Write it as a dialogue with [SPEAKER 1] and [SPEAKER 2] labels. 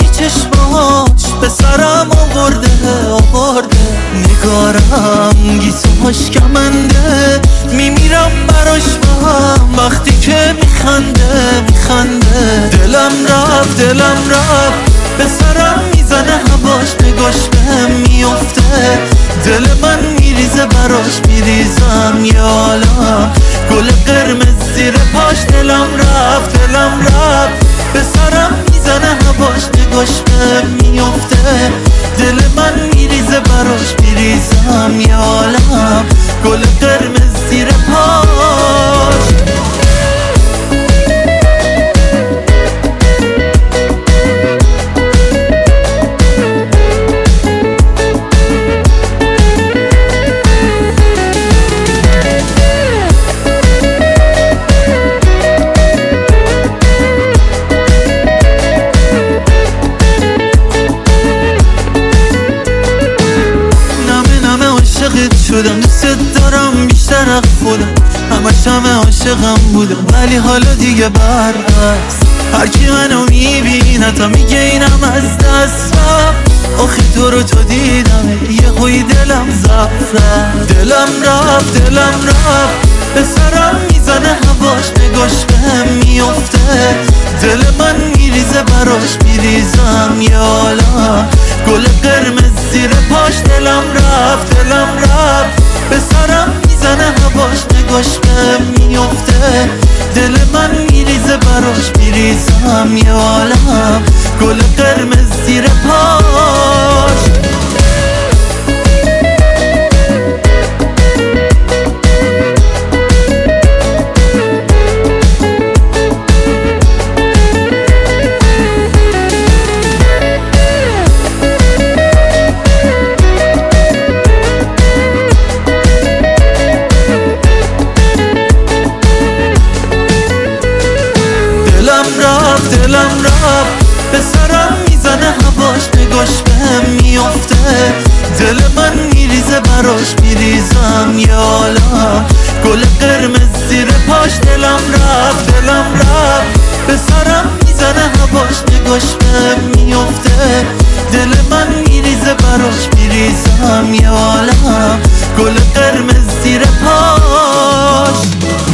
[SPEAKER 1] چشماش به سرم آورده نگارم گیسوهاش کمنده، میمیرم براش من وقتی که میخنده دلم رفت به سرم میزنه هواش، نگاش بهم میفته دل من میریزه براش، میریزم یه عالم گل قرمز زیر پاش. دلم رفت به سرم میزنه هواش، نگاش بهم میفته دل من میریزه براش، میریزم یه عالم گل قرمز زیر پاش. شدم دوست دارم بیشتر از خودم، همش همه عاشقم بودم ولی حالا دیگه برعکس. هرکی منو میبینه تا میگه اینم از دست رفت، آخه تو رو تو دیدم یه خوی دلم زفره. دلم رفت به سرم میزنه هواش، نگاش بهم میفته دل من میریزه براش، میریزم یه عالم گل قرمز زیر پاش. دلم رفت به سرم میزنه هواش، نگاش بهم میفته دل من میریزه براش، میریزم یه عالم گل قرمز زیر پاش. دلم رفت به سرم میزنه هواش، نگاش بهم میفته دل من میریزه براش، میریزم یه عالم گل قرمز زیر پاش. دلم رفت به سرم میزنه هواش، نگاش بهم میفته دل من میریزه براش، میریزم یه عالم گل قرمز زیر پاش.